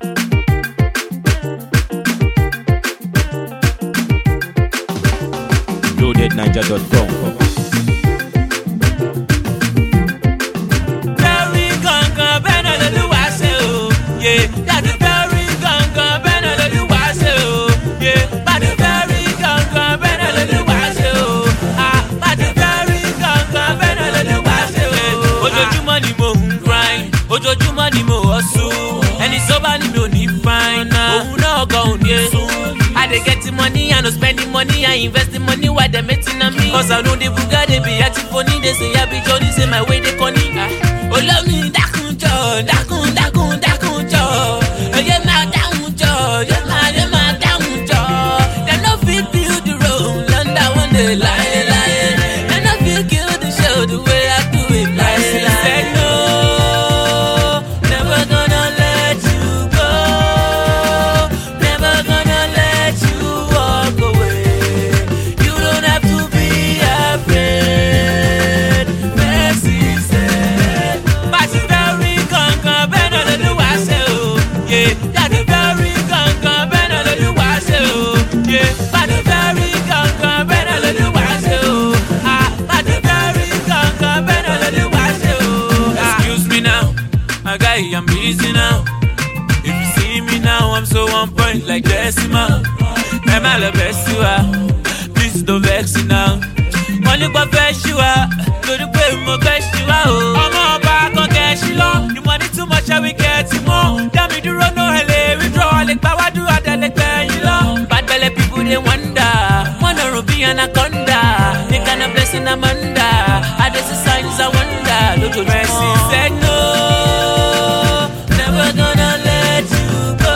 loadedniger.com. Very gangan bẹ́ẹ̀ ló lù wá ṣe o. That's very gangan bẹ́ẹ̀ ló lù wá ṣe o. That's very gangan bẹ́ẹ̀ ló lù wá ṣe o. That's very gangan bẹ́ẹ̀ ló lù wá ṣe o. Ojoojúmọ́ ni mo ń grind, ojoojúmọ́ ni mo hustle. Ẹni sọ́ba ni mi ò ní fine. Òun náà gan òun ní sùn. I dey get the money, I no spend the money, I invest the money while they making on me. Cause I know the Buga, they be acting funny, they say I be Johnny, say my way they conny. Oh love me, dakun jo, dakun jo. Oh yeah, my down jo, yeah my down jo. They no fit build the road, under one day lie. They no fit kill the show the way I do it, lie. Say no, never gonna let you go. Never gonna let you walk away. You don't have to be afraid. Mercy said, but it's very gangan better than the was that's very gangan better than the was but it's very gangan better than the was but it's very gangan better than the was Excuse me now, my guy, I'm busy now. If you see me now, I'm so on point like Decimal. I'm all the best you are. Please don't vex you now. Money go fetch you out. Go to pay more cash you out. I'm on back on cash you long. The money too much, I will get you more. Damn me do run no hell, withdraw like power do I tell like you long. Bad belly people they wonder. Wanna ruby anaconda. They kind of blessing Amanda. I just the signs I wonder. Look at Mercy said no. Never gonna let you go.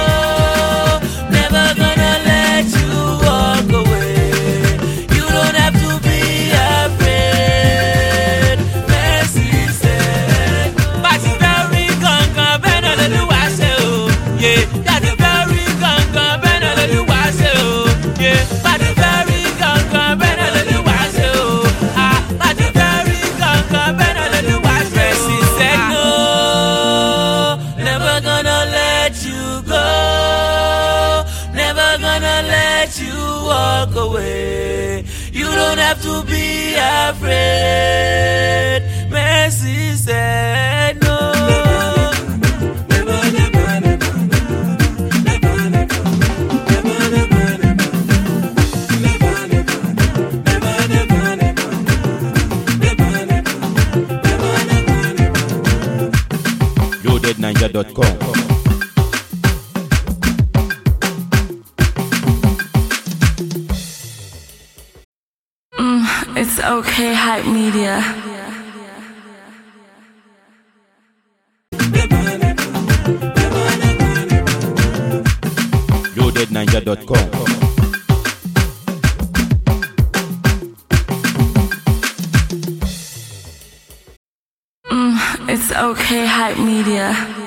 Never gonna let you walk away. You don't have to be afraid. Mercy said, but it's very gangan better than the was that's very gangan better than the was but it's very gangan better than the was but it's very gangan better than the was Mercy said no. Never gonna let you go. Never gonna let you walk away. You don't have to be afraid. Mercy said no. loadedniger.com. It's okay, hype media. loadedniger.com. It's okay, hype media.